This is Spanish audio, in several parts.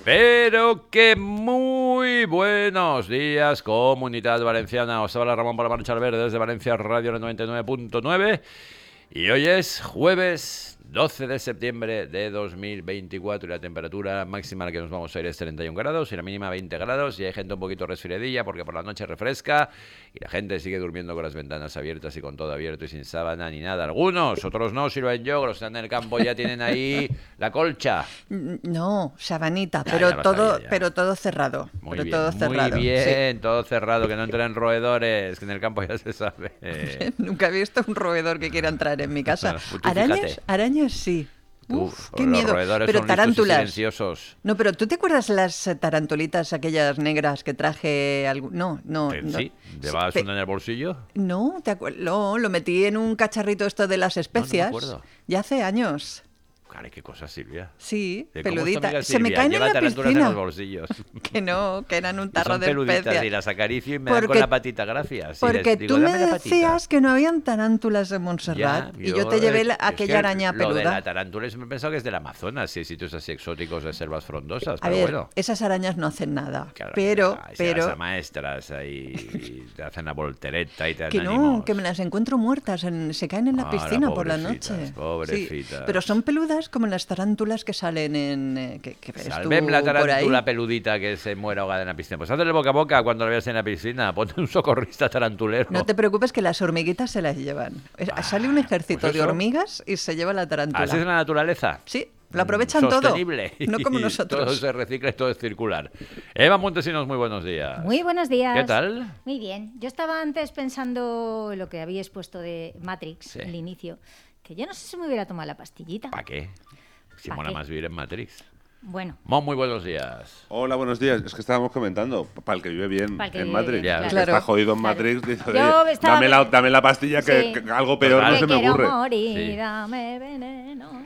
Pero que muy buenos días, Comunidad Valenciana. Os habla Ramón para Marcha al Verde desde Valencia Radio 99.9. Y hoy es jueves 12 de septiembre de 2024 y la temperatura máxima a la que nos vamos a ir es 31 grados y la mínima 20 grados. Y hay gente un poquito resfriadilla porque por la noche refresca y la gente sigue durmiendo con las ventanas abiertas y con todo abierto y sin sábana ni nada. Algunos, otros no, si lo ven yo, los que están en el campo ya tienen ahí la colcha. No, sabanita, Ya, pero ya lo todo, sabía ya. pero todo cerrado. Muy pero bien, todo cerrado. muy bien, Sí. todo cerrado, que no entren roedores, que en el campo ya se sabe. Nunca he visto un roedor que quiera entrar en mi casa. Tú Arañas, fíjate. arañas sí. Uf, Qué los miedo. roedores Pero son listos y tarántulas. silenciosos. No, pero ¿tú te acuerdas las tarantulitas aquellas negras que traje? No. Sí, ¿llevabas una en el bolsillo? No, no, lo metí en un cacharrito esto de las especias. acuerdo. Ya hace años. Caray, qué cosa, Silvia. Sí, ¿De cómo es tu peludita. amiga Se me Silvia? caen en Lleva la tarantulas en piscina. los bolsillos. Que no, que eran un Y tarro son de peluditas especias. y las acaricio y me dan con Porque- la patita, gracias. Sí, Porque les digo, tú me "Dame la patita". decías que no habían tarántulas en Montserrat y yo te llevé es aquella que araña Lo de la peluda. tarántula siempre he pensado que es del Amazonas, sí, sitios así exóticos de selvas frondosas, A pero ver, bueno. esas arañas no hacen nada, Claro, pero las maestras ahí y te hacen la voltereta y te dan que no, ánimos. que me las encuentro muertas, se caen en la Ah, piscina por la pobrecitas, noche. pobrecitas. Sí, pero son peludas como las tarántulas que salen que ves tú Salvem la por ahí. tarántula peludita que se muera ahogada en la piscina. Pues hazle boca a boca cuando la veas en la piscina. Ponte un socorrista tarantulero. No te preocupes que las hormiguitas se las llevan. Sale un ejército pues de eso. hormigas y se lleva la tarántula. Así es la naturaleza. Sí, lo aprovechan Sostenible. todo. No como nosotros. Todo se recicla y todo es circular. Eva Montesinos, muy buenos días. Muy buenos días. ¿Qué tal? Muy bien. Yo estaba antes pensando lo que habíais puesto de Matrix, Sí. el inicio, que yo no sé si me hubiera tomado la pastillita. ¿Para qué? Si ¿Pa mola qué? más vivir en Matrix. Bueno, Mon, muy buenos días. Hola, buenos días. Es que estábamos comentando, para el que vive bien Para el que en vive Matrix. bien, El que claro. está jodido en Claro. Matrix dice, Yo "Oye, estaba- dame la pastilla Sí. que algo peor Total. no se me quiero ocurre". morir, Sí. dame veneno.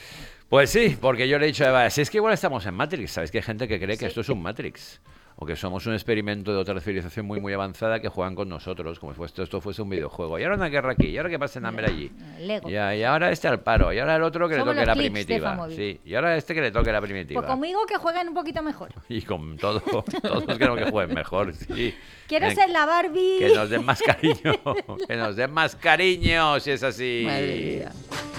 Pues sí, porque yo le he dicho a Eva, si es que igual estamos en Matrix, ¿sabes? Que hay gente que cree que Sí. esto es un Matrix. O que somos un experimento de otra civilización muy, muy avanzada que juegan con nosotros, como si esto fuese un videojuego. Y ahora una guerra aquí, y ahora que pasen hambre allí. Lego. Y ahora este al paro, y ahora el otro que Somos le toque los la clips de primitiva. Famóvil. Sí, y ahora este que le toque la primitiva. Pues conmigo que jueguen un poquito mejor. Y con todo, todos queremos que jueguen mejor, sí. Quiero Ven, ser la Barbie. Que nos den más cariño, que nos den más cariño, si es así. Madre mía.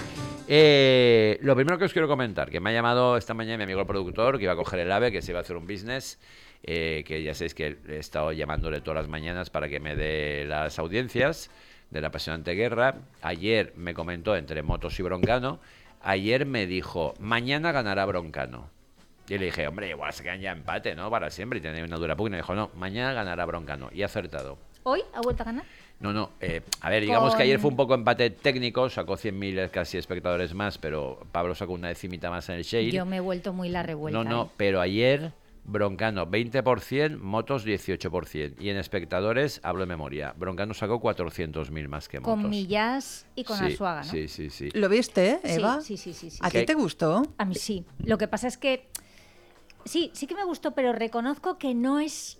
Lo primero que os quiero comentar, que me ha llamado esta mañana mi amigo el productor, que iba a coger el AVE, que se iba a hacer un business, que ya sabéis que he estado llamándole todas las mañanas para que me dé las audiencias de la apasionante guerra. Ayer me comentó entre motos y Broncano, ayer me dijo, mañana ganará Broncano. Y le dije, hombre, igual se quedan ya empate, ¿no? Para siempre, y tiene una dura pugna. Y me dijo, no, mañana ganará Broncano. Y ha acertado. Hoy ha vuelto a ganar. No, a ver, digamos que ayer Con- fue un poco empate técnico, sacó 100.000 casi espectadores más, pero Pablo sacó una decimita más en el shade. Yo me he vuelto muy la revuelta. No, pero ayer Broncano 20%, motos 18%. Y en espectadores, hablo de memoria, Broncano sacó 400.000 más que motos. Con Millás y con Sí, Arzuaga, ¿no? Sí. ¿Lo viste, Sí, Eva? sí. ¿A ¿Qué? ti te gustó? A mí sí. Lo que pasa es que sí que me gustó, pero reconozco que no es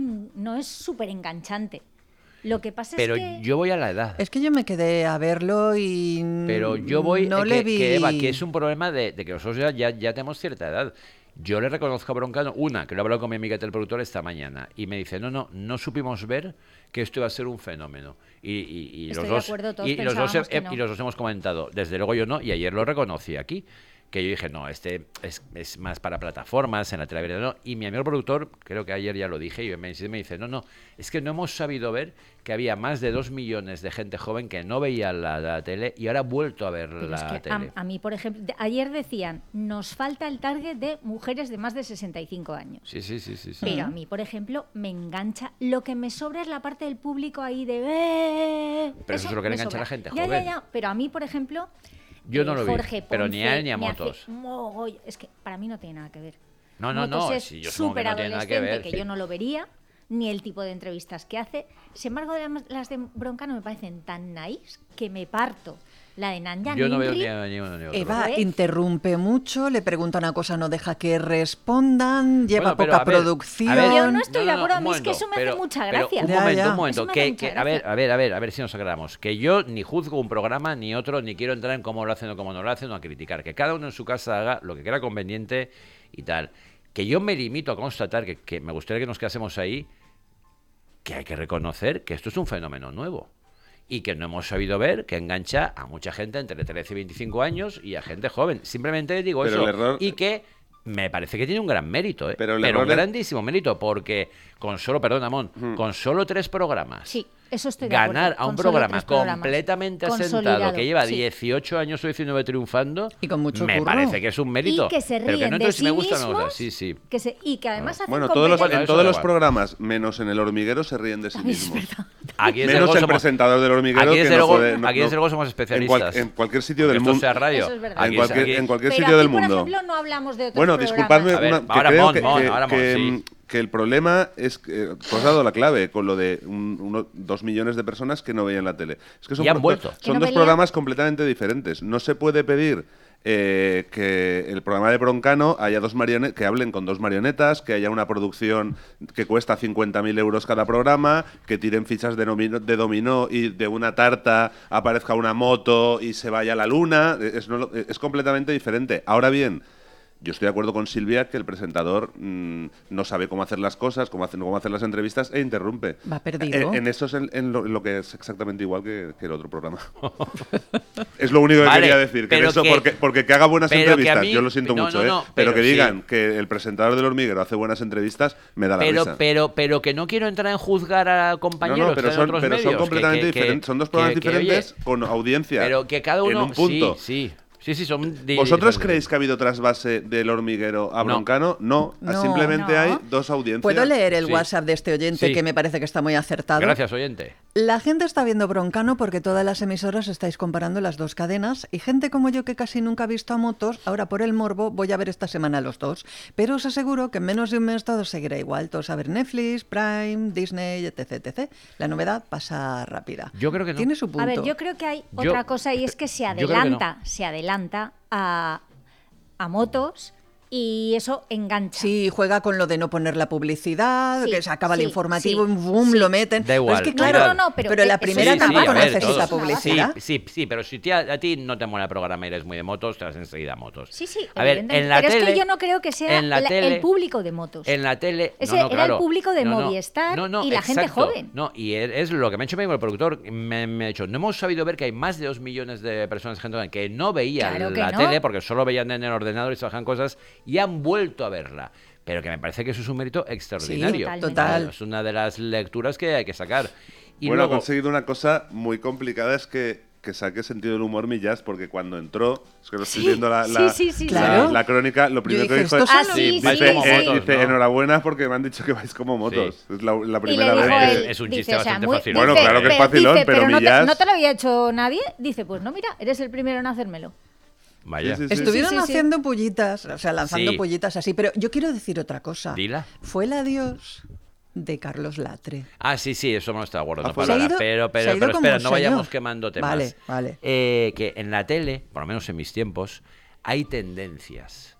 súper enganchante. Lo que pasa Pero es que yo voy a la edad. Es que yo me quedé a verlo y Pero yo voy, no le vi. Eva, que es un problema de que nosotros ya tenemos cierta edad. Yo le reconozco a Broncano, que lo he hablado con mi amiga el productor esta mañana, y me dice, no supimos ver que esto iba a ser un fenómeno. Y Estoy los de dos, acuerdo, todos y los dos, pensábamos que no. y los dos hemos comentado, desde luego yo no, y ayer lo reconocí aquí, que yo dije, no, este es más para plataformas, en la televisión, no. Y mi amigo productor, creo que ayer ya lo dije, y me dice, no, es que no hemos sabido ver que había más de 2 millones de gente joven que no veía la tele y ahora ha vuelto a ver pero la es que tele. a mí, por ejemplo, ayer decían, nos falta el target de mujeres de más de 65 años. Sí. Pero a mí, por ejemplo, me engancha. Lo que me sobra es la parte del público ahí de... Pero eso es lo que le me engancha a la sobra. gente Ya, joven. ya. Pero a mí, por ejemplo... Yo no lo vi, Jorge pero ni a él ni a me hace motos. mogollón. Es que para mí no tiene nada que ver. No, Motos es sí, yo supongo que súper no tiene nada que ver. adolescente, que sí. yo no lo vería, ni el tipo de entrevistas que hace. Sin embargo, las de Broncano me parecen tan nice que me parto. La de Nanya Yo no veo Ninri, ni uno ni otro. Eva ¿Ves? interrumpe mucho, le pregunta una cosa, no deja que respondan, lleva Bueno, pero, poca a ver, producción. a ver, Yo no estoy de un acuerdo, a mí es que momento, eso me hace mucha pero gracia. Un Ya, momento, ya. un momento. Eso me hace mucha A gracia. ver si nos aclaramos. Que yo ni juzgo un programa ni otro, ni quiero entrar en cómo lo hacen o cómo no lo hacen o a criticar. Que cada uno en su casa haga lo que crea conveniente y tal. que yo me limito a constatar que me gustaría que nos quedásemos ahí, que hay que reconocer que esto es un fenómeno nuevo y que no hemos sabido ver, que engancha a mucha gente entre 13 y 25 años y a gente joven. Simplemente digo Pero eso. el error- Y que me parece que tiene un gran mérito, ¿eh? Pero el Pero error un es- grandísimo mérito, porque con solo, perdón, Amón, con solo 3 programas. Sí, eso estoy de acuerdo. Ganar a un Con solo programa 3 programas. completamente asentado, Consolidado, que lleva sí. 18 años o 19 triunfando, Y con mucho me curro. parece que es un mérito. Y que se pero que ríen no de entonces si sí me gusta o no me gusta. mismos, Sí, sí. y que además hacen Bueno, Bueno, en eso todos da los igual. programas, menos en El Hormiguero, se ríen de sí mismos. Aquí desde Menos luego el somos- presentador del Hormiguero, Aquí que desde no luego, puede... no- aquí no- desde luego somos en, especialistas. en cualquier sitio Aunque del esto mundo... sea radio. Eso es verdad. Aquí- En cualquier Pero sitio del aquí, por mundo. ejemplo, no hablamos de otros Bueno, programas. disculpadme, A ver, que ahora creo Mon, que, Mon, que- ahora Mon, que- sí. que el problema es que tú has dado la clave con lo de 2 millones de personas que no veían la tele. Es que son, Y han vuelto. Que son no dos veían- programas completamente diferentes. No se puede pedir que el programa de Broncano haya que hablen con 2 marionetas, que haya una producción que cuesta 50.000 euros cada programa, que tiren fichas de dominó y de una tarta aparezca una moto y se vaya a la luna. Es completamente diferente. Ahora bien, yo estoy de acuerdo con Silvia que el presentador no sabe cómo hacer las cosas, cómo hacer las entrevistas e interrumpe. Va perdido. En eso es en lo que es exactamente igual que el otro programa. Es lo único que Vale, quería decir. Que en pero eso, que- porque haga buenas pero que a entrevistas, mí- yo lo siento no, mucho, no, no, pero que sí. digan que el presentador del Hormiguero hace buenas entrevistas, me da la risa. Pero que no quiero entrar en juzgar a compañeros pero que son, en otros pero son medios, completamente que- diferentes. Son dos programas que, oye, diferentes con audiencia. pero que cada uno en un punto. Sí, son ¿Vosotros diferentes. creéis que ha habido trasvase del Hormiguero a No. Broncano? No, No. simplemente No. hay 2 audiencias. ¿Puedo leer el Sí. WhatsApp de este oyente Sí. que me parece que está muy acertado? Gracias, oyente. La gente está viendo Broncano porque todas las emisoras estáis comparando las 2 cadenas y gente como yo que casi nunca ha visto a motos, ahora por el morbo voy a ver esta semana los 2. Pero os aseguro que en menos de un mes todo seguirá igual. Todos a ver Netflix, Prime, Disney, etc. La novedad pasa rápida. Yo creo que no. Tiene su punto. A ver, yo creo que hay Yo- otra cosa y es que se yo creo que adelanta a motos y eso engancha. Sí, juega con lo de no poner la publicidad, Sí, que se acaba el sí, informativo sí, y boom, sí. lo meten. Da igual, Pero es que da claro, igual. No, pero pero la eso primera es una tampoco base, necesita eso es una publicidad. Sí, pero si a ti no te mola el programa y eres muy de motos, te vas enseguida a motos. Sí, sí, A ver, evidentemente. en la pero tele, es que yo no creo que sea en la tele- el público de motos. En la tele. Ese no, era claro. el público de No, no, Movistar no, y la gente exacto. joven. No, y es lo que me ha hecho mismo el productor. Me ha dicho, no hemos sabido ver que hay más de 2 millones de personas gente joven que no veían Claro que la no. tele porque solo veían en el ordenador y se bajan cosas y han vuelto a verla. Pero que me parece que eso es un mérito extraordinario. Sí, total. Es una de las lecturas que hay que sacar. Y Bueno, ha luego, conseguido una cosa muy complicada, es que saque sentido del humor Millás, porque cuando entró, es que lo estoy Sí, viendo la claro. la crónica, lo primero dije, que dijo "Estos es, son los Sí, dice, vais como motos, dice, ¿no? enhorabuena porque me han dicho que vais como motos. Sí. Es la Y primera le dijo vez. él, Es un dice, chiste o sea, bastante muy- fácil. Bueno, claro que es facilón, dice, pero no Millás- no te lo había hecho nadie. Dice, pues no, mira, eres el primero en hacérmelo. vaya. Sí, sí, sí. Estuvieron Sí, sí, sí. haciendo pullitas, o sea, lanzando Sí. pullitas así, pero yo quiero decir otra cosa. Dila. Fue el adiós de Carlos Latre. Ah, sí, eso no está de acuerdo. Ah, No pues para se ha nada. ido- Pero se ha ido como espera, un no vayamos señor. quemando temas. Vale, vale. Que en la tele, por lo menos en mis tiempos, hay tendencias.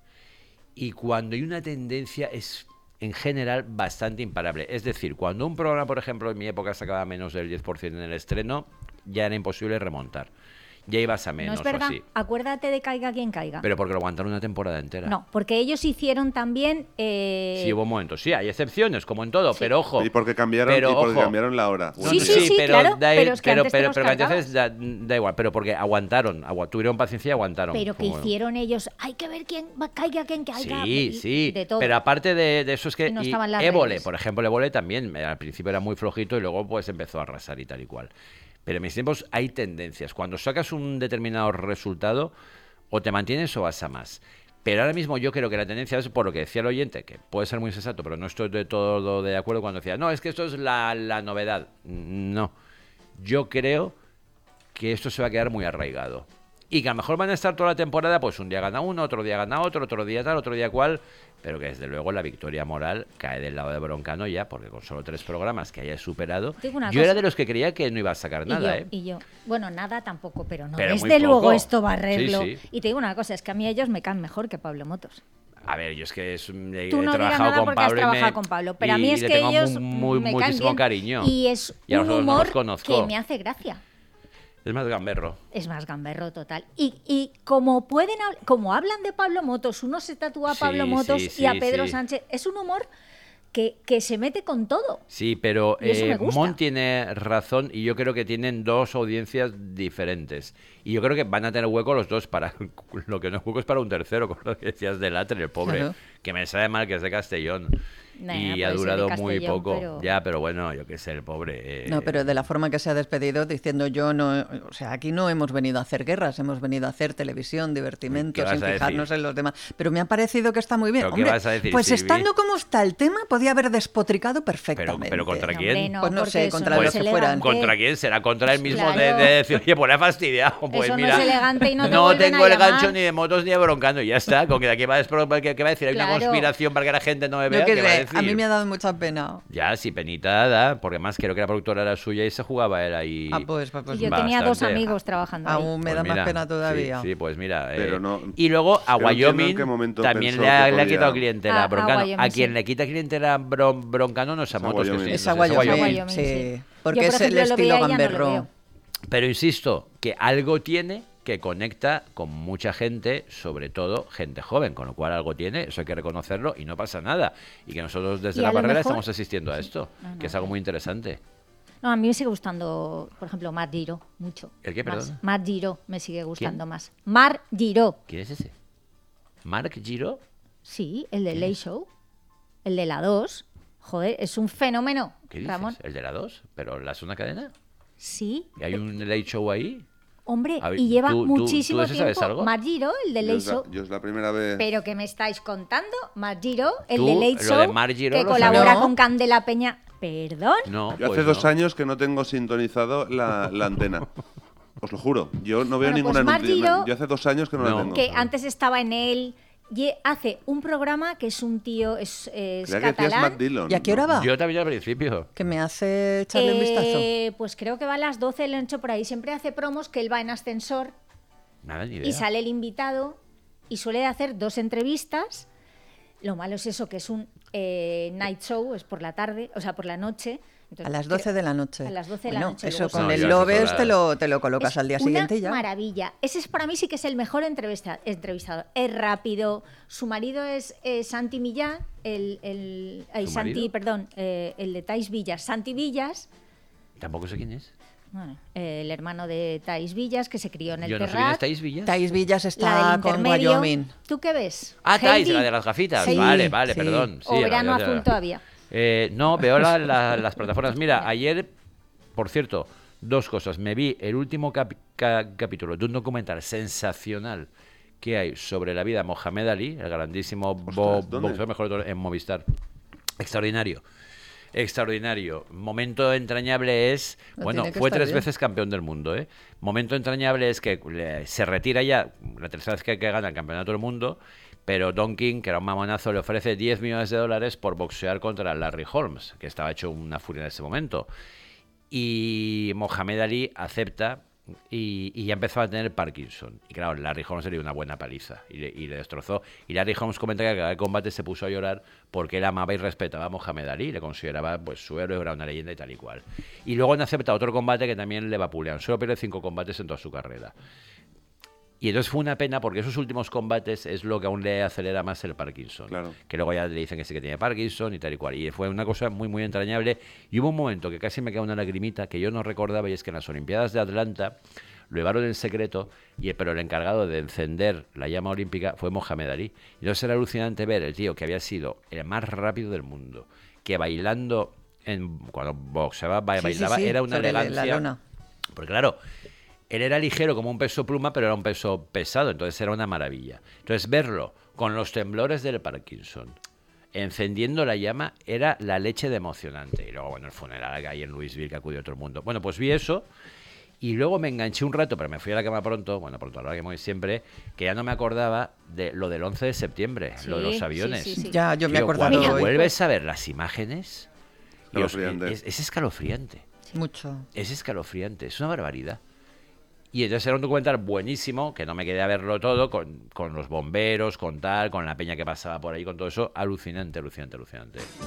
Y cuando hay una tendencia es, en general, bastante imparable. Es decir, cuando un programa, por ejemplo, en mi época sacaba menos del 10% en el estreno, ya era imposible remontar. Ya ibas a menos No es verdad. o así. Acuérdate de Caiga quien caiga. Pero porque lo aguantaron una temporada entera. No, porque ellos hicieron también... Sí, hubo momentos. Sí, hay excepciones, como en todo, pero ojo. Y porque cambiaron, pero, porque ojo. cambiaron la hora. No, Sí, no, sí, pero claro, da, pero es que antes te los pero que cargabas. entonces da igual, pero porque aguantaron, tuvieron paciencia y aguantaron. Pero que Como- hicieron ellos, hay que ver quién caiga quien caiga. Sí, y sí, de todo. pero aparte de eso es que Y no y estaban las Évole, redes. por ejemplo, Évole también al principio era muy flojito y luego pues empezó a arrasar y tal y cual. Pero en mis tiempos hay tendencias. Cuando sacas un determinado resultado, o te mantienes o vas a más. Pero ahora mismo yo creo que la tendencia es por lo que decía el oyente, que puede ser muy sensato, pero no estoy de todo de acuerdo cuando decía, no, es que esto es la novedad. No. Yo creo que esto se va a quedar muy arraigado. Y que a lo mejor van a estar toda la temporada, pues un día gana uno, otro día gana otro día tal, otro día cual, pero que desde luego la victoria moral cae del lado de Broncano ya, porque con solo 3 programas que haya superado, Digo una yo cosa. era de los que creía que no iba a sacar nada, y yo, bueno, nada tampoco, pero no. Pero muy Desde luego poco. esto va a arreglo. Sí, sí. Y te digo una cosa, es que a mí ellos me caen mejor que Pablo Motos. A ver, yo es que he Tú no he digas trabajado nada con porque has Pablo trabajado con Pablo, pero a mí es le que tengo ellos muy, me caen muchísimo bien cariño. y es Y a un vosotros no humor os conozco. que me hace gracia. Es más gamberro. Es más gamberro total. Y como hablan de Pablo Motos, uno se tatúa a Pablo Sí, Motos sí, y a sí, Pedro sí. Sánchez. Es un humor que se mete con todo. Sí, pero Y eso me gusta. Mon tiene razón y yo creo que tienen dos audiencias diferentes. Y yo creo que van a tener hueco los dos para... Lo que no es hueco es para un tercero, con lo que decías de Latre, el pobre. Claro. Que me sabe mal, que es de Castellón. Nah, y puede ha ser de durado muy Castellón, poco. pero- Ya, pero bueno, yo qué sé, el pobre... No, pero de la forma que se ha despedido diciendo yo no, o sea, aquí no hemos venido a hacer guerras, hemos venido a hacer televisión, divertimento, ¿Qué vas sin a decir? fijarnos en los demás. Pero me ha parecido que está muy bien. ¿Pero qué Hombre, vas a decir, pues Silvi? estando como está el tema, podía haber despotricado Pero perfectamente. ¿contra No, quién? hombre, no, Pues no porque sé, eso contra no los es que fueran. elegante. ¿Contra quién? Será contra él mismo Claro. de decir, oye, pues le ha fastidiado. Pues Eso no mira, es elegante y no te no vuelven tengo a el llamar. gancho ni de motos ni de broncano. Y ya está. Con que de aquí va a, ¿qué va a decir? Hay una Claro. conspiración para que la gente no me vea. Yo qué ¿Qué va a sé, decir? a mí me ha dado mucha pena. Ya, sí, penita da, porque además creo que la productora era suya y se jugaba él ahí. Pues Y yo tenía dos bastante. amigos trabajando ahí. aún me Pues da mira, más pena todavía. Sí, pues mira. Pero no- y luego a es que no entiendo Wyoming en qué momento también pensó le ha, que le ha podía- quitado clientela A a Broncano. Wyoming, A quien sí. le quita clientela a Broncano no es a Es a Motos, que Wyoming. sí, Es a no sé, Wyoming, Wyoming, sí. sí. Porque Yo, por es el ejemplo, lo estilo veía y ya no lo gamberro. veo. Pero insisto, que algo tiene que conecta con mucha gente, sobre todo gente joven, con lo cual algo tiene, eso hay que reconocerlo y no pasa nada. Y que nosotros desde Y la a lo barrera mejor- estamos asistiendo a esto, que es algo muy interesante. No, a mí me sigue gustando, por ejemplo, Mar Giro, mucho. ¿El qué, Más. perdón? Mar Giro me sigue gustando más. Mar Giro, ¿Quién es ese? ¿Marc Giro? sí, el de Late Show, el de la 2. Joder, es un fenómeno, ¿Qué dices? Ramón. ¿El de la 2? ¿Pero la segunda cadena? Sí, ¿Y hay un late show ahí? hombre, A ver, y lleva ¿tú muchísimo de eso sabes tiempo. algo? Mar Giro, el de Yo Late es la- Show. yo es la primera vez. ¿Pero qué me estáis contando? Mar Giro, el Tú, de Late lo de Show, Mar Giro que lo colabora sabía. con Candela Peña. ¿Perdón? No, Yo hace pues 2 no. años que no tengo sintonizado la antena. Os lo juro. Yo no veo Bueno, ningún pues Mar anuncio. Giro- Yo hace 2 años que no, No. la tengo. Que antes estaba en él. Y hace un programa que es un tío, es Creía que decías catalán. Matt Dillon. ¿Y a qué hora va? Yo también al principio. Que me hace echarle un vistazo. Pues creo que va a las 12, le han hecho por ahí. Siempre hace promos que él va en ascensor Nada, ni idea. y sale el invitado y suele hacer 2 entrevistas. Lo malo es eso, que es un night show, es por la tarde, o sea, por la noche. Entonces, A las 12 de la noche. A las 12 de la Bueno, noche, Eso luego con No, el yo a esas Loves horas- te lo colocas es al día siguiente y ya. Una maravilla. Ese es para mí sí que es el mejor entrevistado. Es rápido. Su marido es Santi Millán, ¿Su Santi, marido? perdón, el de Tais Villas, Santi Villas, Tampoco sé quién es. bueno, el hermano de Tais Villas que se crió en el Yo no sé quién es Terrat. Thais Villas. Thais Villas La está del con intermedio. Wyoming. ¿Tú qué ves? Ah, Thais, Heidi. la de las gafitas. Sí. Vale, vale, Sí. perdón. Sí, O Verano ya- Azul todavía. No, veo las plataformas. Mira, ayer, por cierto, 2 cosas. Me vi el último capítulo de un documental sensacional que hay sobre la vida de Mohamed Ali, el grandísimo ¿dónde? boxeador mejor de todo, en Movistar. Extraordinario. Extraordinario. Momento entrañable es... No, Bueno, tiene que fue estar 3 bien. veces campeón del mundo, ¿eh? Momento entrañable es que se retira ya, la tercera vez que gana el campeonato del mundo, pero Don King, que era un mamonazo, le ofrece $10 millones por boxear contra Larry Holmes, que estaba hecho una furia en ese momento. Y Mohamed Ali acepta y ya empezó a tener Parkinson. Y claro, Larry Holmes le dio una buena paliza y le destrozó. Y Larry Holmes comenta que cada combate se puso a llorar porque él amaba y respetaba a Mohamed Ali, le consideraba pues su héroe, era una leyenda y tal y cual. Y luego no acepta otro combate que también le vapulean. Solo pierde 5 combates en toda su carrera. Y entonces fue una pena porque esos últimos combates es lo que aún le acelera más el Parkinson. Claro. Que luego ya le dicen que sí que tiene Parkinson y tal y cual. Y fue una cosa muy, muy entrañable. Y hubo un momento que casi me queda una lagrimita que yo no recordaba, y es que en las Olimpiadas de Atlanta lo llevaron en secreto, pero el encargado de encender la llama olímpica fue Mohamed Ali. Y entonces era alucinante ver el tío que había sido el más rápido del mundo, que bailando, cuando boxeaba, bailaba, Sí, era una sobre la elegancia. lona. Porque claro, él era ligero como un peso pluma, pero era un peso pesado, entonces era una maravilla. Entonces verlo con los temblores del Parkinson, encendiendo la llama, era la leche de emocionante. Y luego, bueno, el funeral que hay en Louisville, que acudió todo el mundo. Bueno, pues vi eso y luego me enganché un rato, pero me fui a la cama pronto, bueno, pronto a la hora que me voy siempre, que ya no me acordaba de lo del 11 de septiembre, Sí, lo de los sí, aviones. sí, sí. Ya, yo me he Tío, acordado cuando hoy. vuelves a ver las imágenes, Dios, Escalofriante. es escalofriante. Mucho. Es escalofriante, es una barbaridad. Y entonces era un documental buenísimo, que no me quedé a verlo todo, con los bomberos, con tal, con la peña que pasaba por ahí, con todo eso. Alucinante, alucinante, alucinante.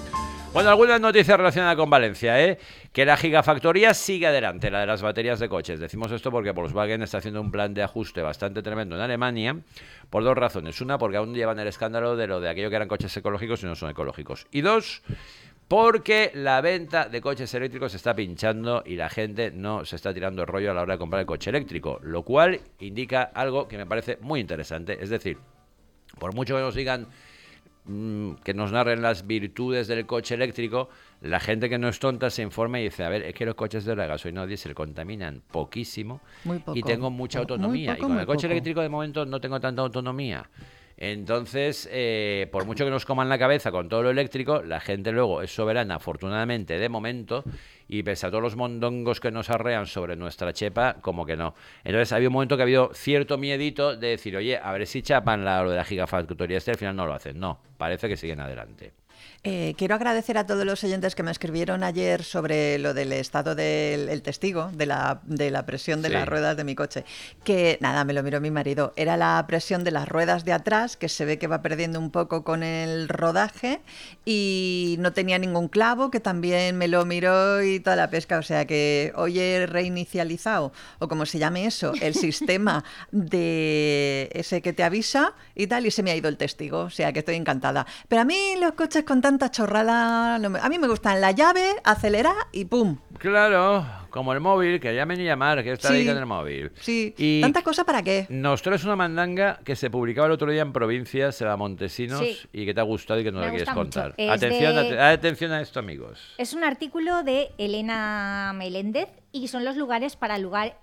Bueno, algunas noticias relacionadas con Valencia, que la gigafactoría sigue adelante, la de las baterías de coches. Decimos esto porque Volkswagen está haciendo un plan de ajuste bastante tremendo en Alemania por dos razones. Una, porque aún llevan el escándalo de lo de aquello que eran coches ecológicos y no son ecológicos. Y dos, porque la venta de coches eléctricos se está pinchando y la gente no se está tirando el rollo a la hora de comprar el coche eléctrico, lo cual indica algo que me parece muy interesante. Es decir, por mucho que nos digan que nos narren las virtudes del coche eléctrico, la gente que no es tonta se informa y dice, a ver, es que los coches de la gasolina o diésel contaminan poquísimo y tengo mucha autonomía. Y con el coche eléctrico de momento no tengo tanta autonomía. Entonces, por mucho que nos coman la cabeza con todo lo eléctrico, la gente luego es soberana, afortunadamente, de momento, y pese a todos los mondongos que nos arrean sobre nuestra chepa, como que no. Entonces, había un momento que ha habido cierto miedito de decir, oye, a ver si chapan lo de la gigafactoría al final no lo hacen. No, parece que siguen adelante. Quiero agradecer a todos los oyentes que me escribieron ayer sobre lo del estado del testigo, de la presión de las ruedas de mi coche. Que nada, me lo miró mi marido. Era la presión de las ruedas de atrás, que se ve que va perdiendo un poco con el rodaje, y no tenía ningún clavo, que también me lo miró y toda la pesca. O sea que hoy he reinicializado, o como se llame eso, el sistema de ese que te avisa y tal, y se me ha ido el testigo. O sea que estoy encantada. Pero a mí los coches con tanta chorrada, a mí me gustan la llave, acelerar y ¡pum! Claro, como el móvil, que llamen y llamar, que está ahí con el móvil. Sí, y ¿tanta cosa para qué? Nos traes una mandanga que se publicaba el otro día en Provincias, se llama Montesinos, y que te ha gustado y que nos la quieres contar. Atención a esto, amigos. Es un artículo de Elena Meléndez y son los lugares para ligar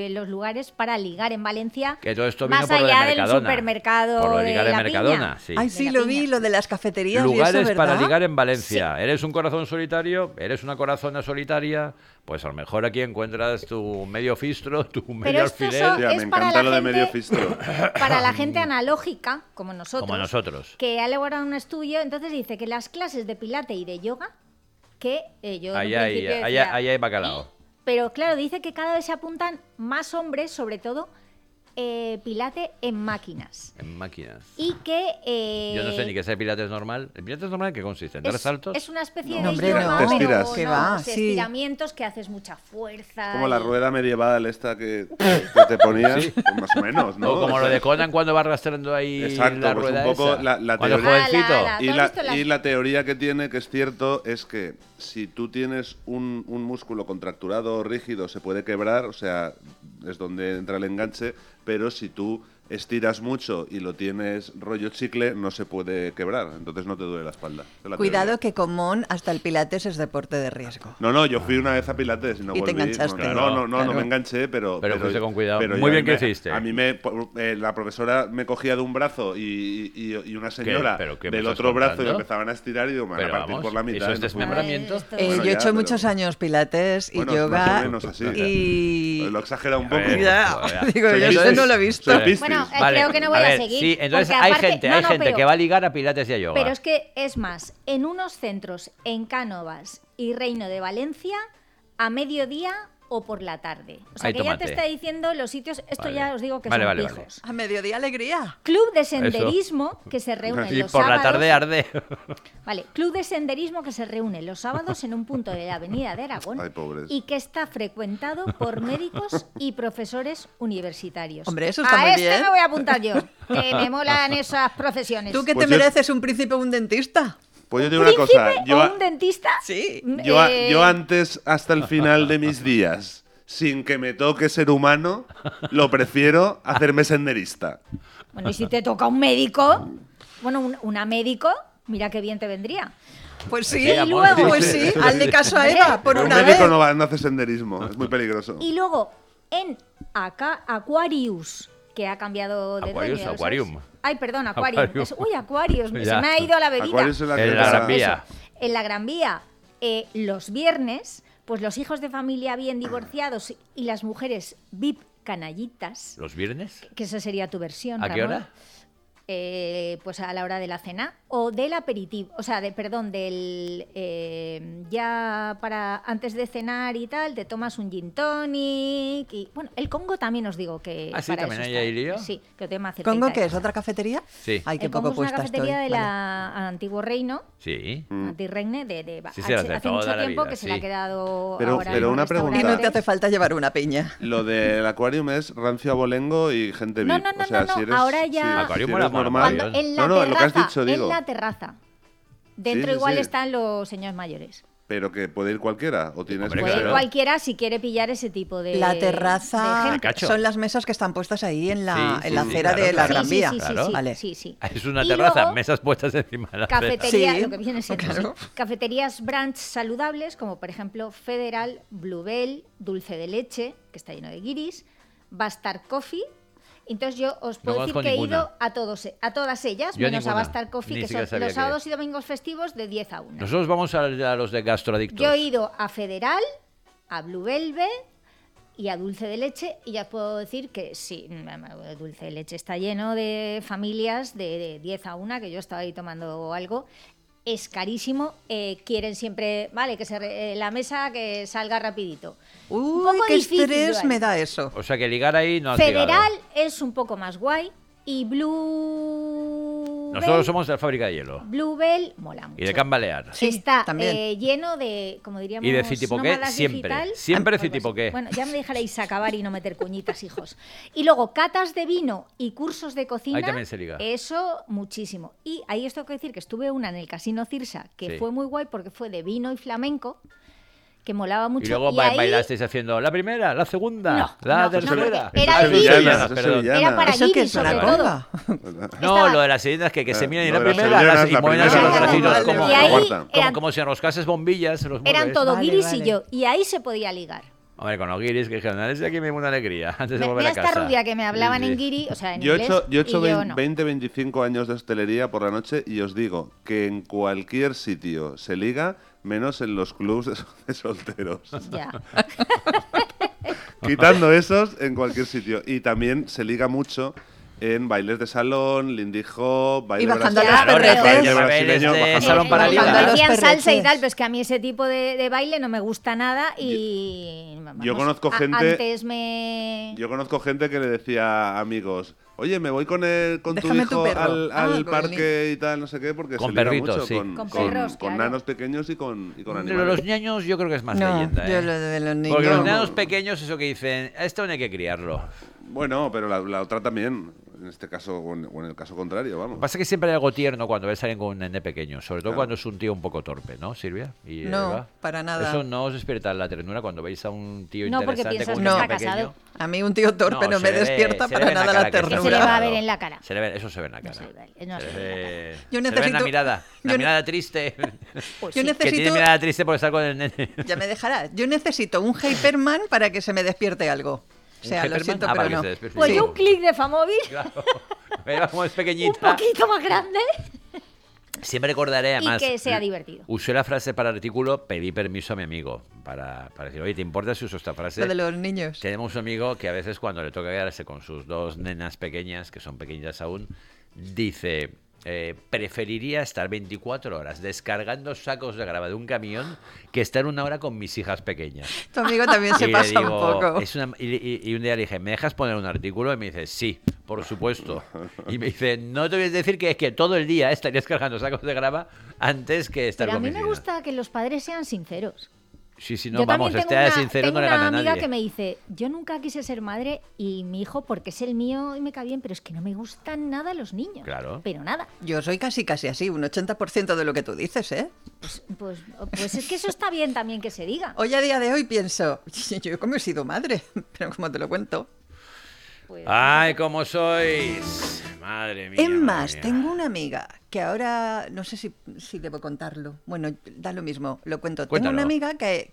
en Valencia, que todo esto vino más por allá de del supermercado por lo de de ligar en la Mercadona. Piña. Sí. Ay, sí, lo vi, lo de las cafeterías. Lugares y eso, ¿verdad? para ligar en Valencia. Sí. Eres un corazón solitario, eres una corazona solitaria, pues a lo mejor aquí encuentras tu medio fistro, tu medio alfiler. Me encanta lo de medio fistro. Para la gente analógica, como nosotros, que ha elaborado un estudio, entonces dice que las clases de pilate y de yoga, que yo ahí hay bacalao. Pero claro, dice que cada vez se apuntan más hombres, sobre todo pilate en máquinas. En máquinas. Y que... yo no sé ni qué es el pilates normal. ¿El pilates normal en qué consiste? ¿En dar saltos? Es una especie de yoga, te estiras. pero estiramientos que haces mucha fuerza. Como la rueda medieval esta que te ponías, pues más o menos, ¿no? O como lo de Conan cuando va arrastrando ahí la rueda un poco esa. La cuando teoría. Y la teoría que tiene, que es cierto, es que si tú tienes un músculo contracturado rígido, se puede quebrar, o sea, es donde entra el enganche, pero si tú estiras mucho y lo tienes rollo chicle, no se puede quebrar, entonces no te duele la espalda. Cuidado que con Mon hasta el pilates es deporte de riesgo. No, yo fui una vez a pilates y no volví. Te enganchaste. No me enganché, pero fuiste con cuidado. Pero muy bien que hiciste. A mí la profesora me cogía de un brazo y una señora del otro brazo y me empezaban a estirar y digo, me van a partir por la mitad. ¿Eso es desmembramiento? Yo he hecho muchos años pilates y yoga. Más o menos así. Y lo exagera un poco. Digo, yo eso no lo he visto. Bueno, creo que no voy a seguir. Sí, entonces hay gente que va a ligar a pilates y a yoga. Pero es que es más, en unos centros en Cánovas y Reino de Valencia, a mediodía o por la tarde. O sea, que ya te está diciendo los sitios, esto ya os digo que son pijos. A mediodía alegría. Club de senderismo que se reúne los sábados. Y por la tarde arde. Vale, club de senderismo que se reúne los sábados en un punto de la Avenida de Aragón. Ay, pobres. Y que está frecuentado por médicos y profesores universitarios. Hombre, eso está muy bien. Me voy a apuntar yo, que me molan esas profesiones. ¿Tú qué te mereces, un príncipe o un dentista? Pues yo digo una cosa. ¿O un dentista? Sí. Yo antes, hasta el final de mis días, sin que me toque ser humano, lo prefiero hacerme senderista. Bueno, y si te toca un médico, una médico, mira qué bien te vendría. Pues sí, y luego, pues sí, hazle caso a Eva, por una vez. Un médico no hace senderismo, es muy peligroso. Y luego, en Aquarius, que ha cambiado de dueño. Aquarium. Ay, perdón, Aquarius. Aquarius, se me ha ido la bebida. Aquarius en la Gran Vía. En la Gran Vía, los viernes, pues los hijos de familia bien divorciados y las mujeres VIP canallitas. ¿Los viernes? Que esa sería tu versión, ¿A qué hora? Pues a la hora de la cena. o del aperitivo, o sea, del ya para antes de cenar y tal, te tomas un gin tonic y bueno, el Congo también os digo que sí, para también eso ahí está. iría. Sí, que lo tengo más cerquita. ¿Congo qué es? ¿Otra cafetería? Sí. Ay, qué El poco Congo es una puesta cafetería estoy. de Vale. antiguo reino, Sí. antirregne Sí, hace toda mucho la tiempo vida, que se sí. le ha quedado Pero ahora una pregunta. Y no te hace falta llevar una piña. Lo del Aquarium es rancio abolengo y gente VIP. No, o sea, no, si eres, ahora ya- si Aquarium eres mola normal. mogollón. en la No, terraza, lo que has dicho, digo. en la terraza. Dentro Sí, igual sí. están los señores mayores. Pero que puede ir cualquiera. O tienes Hombre, que Puede ir claro. cualquiera si quiere pillar ese tipo de La de terraza gente. cacho. son las mesas que están puestas ahí en la, Sí, en la sí, acera claro, de la claro. Gran Vía. Sí, Claro. Vale. sí. Es una Y terraza, luego, mesas puestas encima de la acera. cafetería, Sí, lo que viene siendo, claro. sí. Cafeterías brunch saludables, como por ejemplo Federal, Bluebell, Dulce de Leche, que está lleno de guiris, Bastard Coffee. Entonces yo os puedo decir conozco que he ninguna. ido a todas ellas, Yo menos ninguna. a Bastard Coffee, Ni que siquiera son sabía los que- sábados y domingos festivos de 10 a 1. Nosotros vamos a los de gastroadictos. Yo he ido a Federal, a Bluebell y a Dulce de Leche, y ya puedo decir que sí, Dulce de Leche está lleno de familias de 10 a 1, que yo estaba ahí tomando algo. Es carísimo, quieren siempre, vale, que la mesa que salga rapidito. Un Uy, poco qué difícil, estrés Joan. me da eso. O sea que ligar ahí no has Federal ligado. es un poco más guay y Nosotros somos de la fábrica de hielo. Bluebell mola mucho. Y de Can Balear. Sí, Está también. lleno de, como diríamos, Y de Citipoqué, nómadas siempre. digital. Siempre Algo así. Citipoqué. Bueno, ya me dejaréis acabar y no meter cuñitas, hijos. Y luego, catas de vino y cursos de cocina. Ahí también se liga. Eso, muchísimo. Y ahí os tengo que decir que estuve una en el Casino Cirsa, que Sí. fue muy guay porque fue de vino y flamenco, que molaba mucho. Y luego ahí bailasteis haciendo la primera, la segunda, No, la no, tercera. no, era Ah, de sevillanas, Sevillanas, perdón. sevillanas. era para ¿Eso qué guiris, es una sobre conga? todo. No, Estaba- lo de las sevillanas que se miran y lo la de las primera sevillanas, y la mueven así primera, los bracitos vale, como, vale. Y ahí Cuarta. eran, como si enroscases bombillas. Los eran mueves. todo Vale, guiris vale. y yo. Y ahí se podía ligar. Hombre, con los guiris que dijeron, desde aquí me da una alegría antes de volver Mira a casa. esta rubia que me hablaban Sí, sí. en guiri, o sea, en Yo he inglés, hecho, yo he hecho y yo no. 20-25 años de hostelería por la noche y os digo que en cualquier sitio se liga, menos en los clubs de solteros. Ya. Quitando esos, en cualquier sitio. Y también se liga mucho en bailes de salón, lindy hop, baile Y bajando brasileño, los Claro, perretes. baile bailes brasileño, de bajando salón los para perretes. ligar. Cuando Los hacían salsa y perretes. tal, pues que a mí ese tipo de baile no me gusta nada y... Yo vamos, conozco gente- Antes me... Yo conozco gente que le decía a amigos, oye, me voy con tu Déjame tu hijo perro. al Ah, con el parque y tal, no sé qué, porque Con se liga perritos, mucho sí. Con perros, con claro. nanos pequeños y con Lo de animales. los niños yo creo que es más No, leyenda. yo ¿eh? lo de los niños. Porque los no. niños pequeños, eso que dicen, a esto no hay que criarlo. Bueno, pero la otra también, en este caso, o en el caso contrario, Lo que vamos. pasa es que siempre hay algo tierno cuando ves a alguien con un nene pequeño, sobre todo Claro. cuando es un tío un poco torpe, ¿no, Silvia? Y No, Eva. para nada. Eso no os despierta la ternura cuando veis a un tío No, porque interesante piensas con un que nene está pequeño. casado. A mí un tío torpe no, se me le ve- despierta se le para ve en la nada cara la que sí. ternura. Que se le va a ver Claro. en la cara. Se le ve, eso se ve en la cara. se ve, no Se se le ve- Yo se le ve en la necesito- mirada. La yo ne- mirada triste. Pues Yo sí. Que tiene necesito... mirada triste por estar con el nene. Ya me dejarás. Yo necesito un Hyperman para que se me despierte algo. O sea, ¿Un lo Hyperman? siento, Ah, para pero que no. se despierte. Pues Sí. yo un clic de Famóvil, Claro. Eva, como es un pequeñita. poquito más grande, Siempre recordaré, y además. que sea divertido. Usé la frase para el artículo, pedí permiso a mi amigo para decir, oye, ¿te importa si uso esta frase? Lo de los niños. Tenemos un amigo que a veces cuando le toca quedarse con sus dos nenas pequeñas, que son pequeñas aún, dice, preferiría estar 24 horas descargando sacos de grava de un camión que estar una hora con mis hijas pequeñas. Tu amigo también se Y le pasa un digo, poco. y un día le dije, ¿me dejas poner un artículo? Y me dice, sí, por supuesto. Y me dice, no te voy a decir que es que todo el día estarías cargando sacos de grava antes que estar Pero a con mí mis me hijas". gusta que los padres sean sinceros. Sí, sí, no, Yo vamos, también este tengo de una, sincero tengo no le una gana a amiga nadie. que me dice, yo nunca quise ser madre y mi hijo, porque es el mío y me cae bien, pero es que no me gustan nada los niños. Claro. Pero nada. Yo soy casi así, un 80% de lo que tú dices, ¿eh? Pues es que eso está bien también que se diga. Hoy a día de hoy pienso, yo como he sido madre, pero como te lo cuento. Pues, ¡Ay, cómo sois! Madre mía. Es madre más, mía. tengo una amiga que ahora, no sé si debo contarlo. Bueno, da lo mismo, lo cuento. Cuéntalo. Tengo una amiga que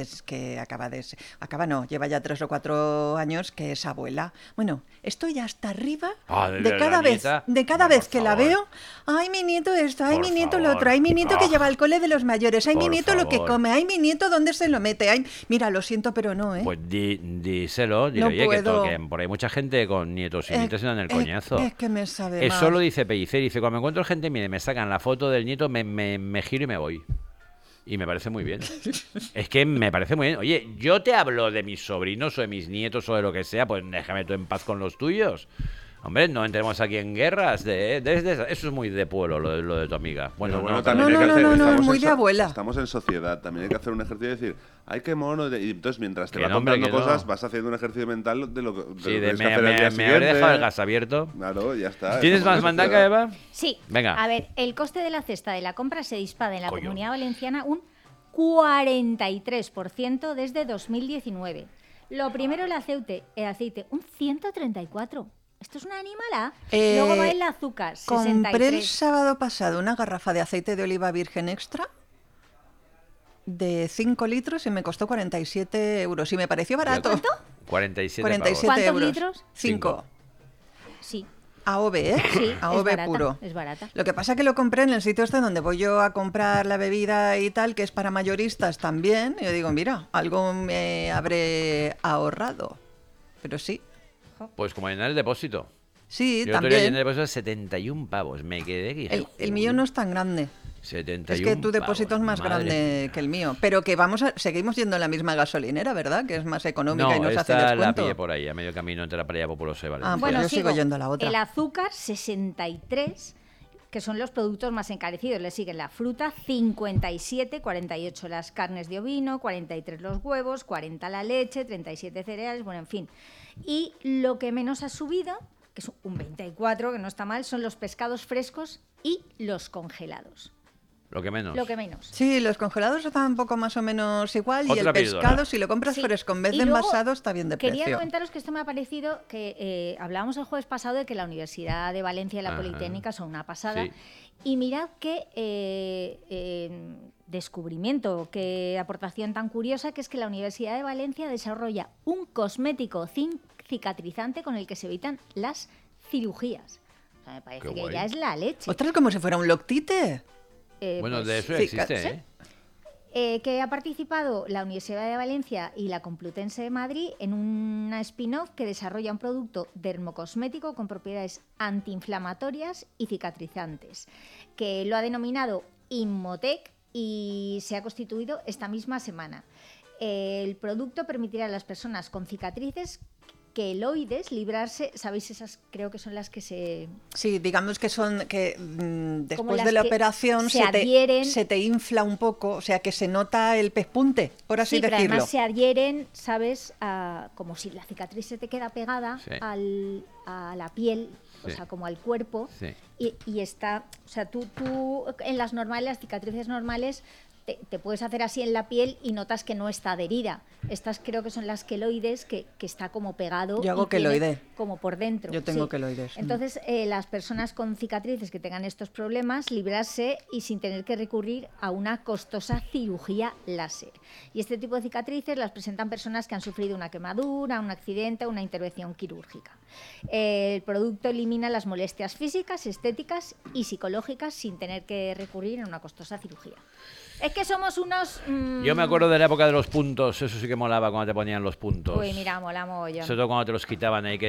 lleva ya 3 o 4 años que es abuela. Bueno, estoy hasta arriba Ah, de la cada vez, nieta. de cada No, vez por que la favor. veo. Ay, mi nieto esto, ay, Por mi nieto lo favor. otro, ay, mi nieto que Ah. lleva al cole de los mayores, ay, mi Por nieto lo que favor. come, ay, mi nieto dónde se lo mete. Ay, mira, lo siento, pero no, ¿eh? Pues díselo, dile, No oye, que puedo. por ahí mucha gente con nietos y nietas se dan el coñazo. Es que me sabe Eso mal. lo dice Pellicer, dice, cuando me encuentro gente gente viene y me sacan la foto del nieto, me giro y me voy. Y me parece muy bien. Es que me parece muy bien. Oye, yo te hablo de mis sobrinos o de mis nietos o de lo que sea, pues déjame tú en paz con los tuyos. Hombre, no entremos aquí en guerras. Eso es muy de pueblo, lo de tu amiga. Bueno, Pero también hay que hacer- no, estamos es muy en de abuela. Estamos en sociedad, también hay que hacer un ejercicio y decir, ay, qué mono. Y entonces, mientras te Que va no, hombre, contando que no. cosas, vas haciendo un ejercicio mental de lo que Sí, de tienes que hacer el día me habré siguiente. dejado el gas abierto. Claro, ya está. ¿Tienes estamos más en mandaca, sociedad. Eva? Sí. Venga. A ver, el coste de la cesta de la compra se dispara en la Coño. Comunidad Valenciana un 43% desde 2019. Lo primero el aceite un 134%. Esto es una animalada. Luego va el azúcar, 63. Compré el sábado pasado una garrafa de aceite de oliva virgen extra de 5 litros y me costó 47 euros. Y me pareció barato. ¿Cuánto? 47 47 ¿Cuántos euros. litros? 5. Sí, AOV, ¿eh? sí, AOV es barata, puro. es barata. Lo que pasa que lo compré en el sitio este donde voy yo a comprar la bebida y tal, que es para mayoristas también. Y yo digo, mira, algo me habré ahorrado. Pero sí, Pues como llenar el depósito. sí, Yo otro día llené el también. depósito de 71 pavos. Me quedé que dije, El mío no es tan grande. 71 Es que tu depósito pavos, es más madre grande mía. que el mío. Pero que seguimos yendo en la misma gasolinera, ¿verdad? Que es más económica y No, nos hace esta la descuento. pillé por ahí, a medio camino entre la playa populosa y Valencia. Ah, pues yo sigo yendo a la otra. El azúcar, 63, que son los productos más encarecidos. Le siguen la fruta, 57, 48 las carnes de ovino, 43 los huevos, 40 la leche, 37 cereales, bueno, en fin. Y lo que menos ha subido, que es un 24, que no está mal, son los pescados frescos y los congelados. Lo que menos. Lo que menos. Sí, los congelados están un poco más o menos igual y Otra el píldora. pescado, si lo compras Sí. fresco en vez Y de luego, envasado, está bien de Quería precio. comentaros que esto me ha parecido que hablábamos el jueves pasado de que la Universidad de Valencia y la Ajá. Politécnica son una pasada. Sí. Y mirad qué descubrimiento, qué aportación tan curiosa, que es que la Universidad de Valencia desarrolla un cosmético cicatrizante con el que se evitan las cirugías. O sea, me parece Qué que guay. ya es la leche. Ostras, como si fuera un loctite. Bueno, Pues, de eso sí, existe, sí. ¿eh? que ha participado la Universidad de Valencia y la Complutense de Madrid en una spin-off que desarrolla un producto dermocosmético con propiedades antiinflamatorias y cicatrizantes, que lo ha denominado Inmotec y se ha constituido esta misma semana. El producto permitirá a las personas con cicatrices queloides librarse, ¿sabéis? Esas creo que son las que se... Sí, digamos que son que Como después las de la que operación se adhieren. se te infla un poco, o sea que se nota el pespunte, por así Sí, pero decirlo. además se adhieren, ¿sabes? Como si la cicatriz se te queda pegada Sí. a la piel, o Sí. sea, como al cuerpo. Sí. Y está, o sea, tú en las cicatrices normales, te puedes hacer así en la piel y notas que no está adherida. Estas creo que son las queloides, que está como pegado. Yo hago y tiene queloide. como por dentro. Yo tengo sí. queloides. Entonces, las personas con cicatrices que tengan estos problemas, librarse y sin tener que recurrir a una costosa cirugía láser. Y este tipo de cicatrices las presentan personas que han sufrido una quemadura, un accidente o una intervención quirúrgica. El producto elimina las molestias físicas, estéticas y psicológicas sin tener que recurrir a una costosa cirugía. Es que somos unos... Yo me acuerdo de la época de los puntos, eso sí que molaba cuando te ponían los puntos. Uy, mira, mola mogollón. Sobre todo cuando te los quitaban ahí,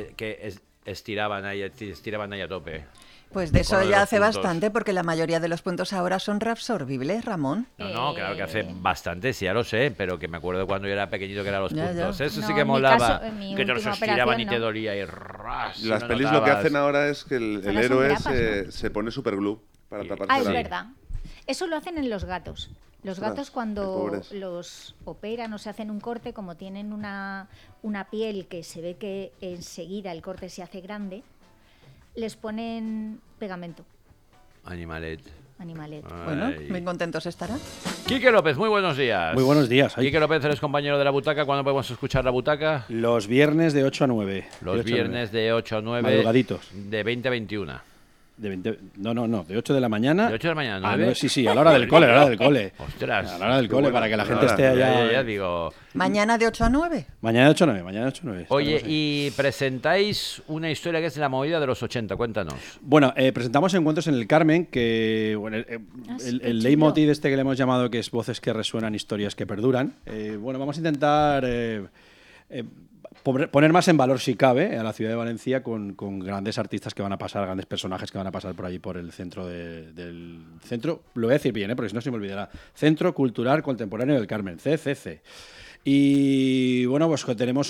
estiraban ahí a tope. Pues de eso Con lo de ya los hace puntos. bastante, porque la mayoría de los puntos ahora son reabsorbibles, Ramón. No, claro que hace bastante, sí, ya lo sé, pero que me acuerdo cuando yo era pequeñito que eran los Ya, puntos. ya. Eso sí No, que en mi molaba, caso, en mi que te los última estiraban y operación, te no. dolía y ras. y Las no pelis lo que notabas. hacen ahora es que el Ahora son héroe grapas, se pone superglue para Y- taparse Ah, es la... verdad. Eso lo hacen en los gatos. Los Ostras, gatos qué cuando pobres. los operan o se hacen un corte, como tienen una piel que se ve que enseguida el corte se hace grande, les ponen pegamento, Animalet. animalet. Bueno, Ay. muy contentos estarán. Quique López, muy buenos días. Muy buenos días. Ay. Quique López, eres compañero de La Butaca. ¿Cuándo podemos escuchar La Butaca? Los viernes de 8 a 9. Los De 8 a 9. viernes de 8 a 9. Madrugaditos. De 20 a 21. De 20, no, de 8 de la mañana. ¿De 8 de la mañana, Ah, 9? no, sí, a la hora del cole, a la hora del cole. Ostras. A la hora del Qué cole, bueno, para que la gente ahora, esté Ya, allá. ya digo. Mañana de 8 a 9. Mañana de 8 a 9, mañana de 8 a 9. Oye, estaremos ahí. y presentáis una historia que es la movida de los 80. Cuéntanos. Bueno, presentamos Encuentros en el Carmen, que bueno, Ah, sí, el qué chulo. leitmotiv este que le hemos llamado que es voces que resuenan, historias que perduran. Bueno, vamos a intentar poner más en valor, si cabe, a la ciudad de Valencia con grandes artistas que van a pasar, grandes personajes que van a pasar por allí, por el centro del centro, lo voy a decir bien, porque si no se me olvidará, Centro Cultural Contemporáneo del Carmen, CCC. Y bueno, pues que tenemos